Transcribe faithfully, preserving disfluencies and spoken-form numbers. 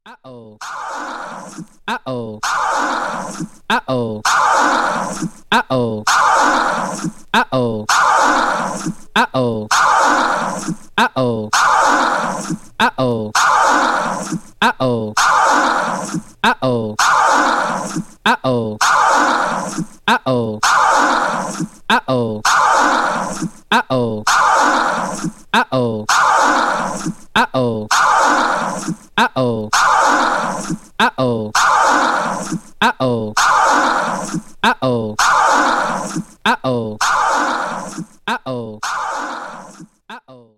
Uh-oh. Uh-oh. Uh-oh. Uh-oh. Uh-oh. Uh-oh. Uh-oh. Uh-oh. Uh-oh. Uh-oh. Uh-oh. Uh-oh. Uh-oh. Uh-oh. Uh-oh. Uh-oh. Uh-oh. Uh-oh. Uh-oh.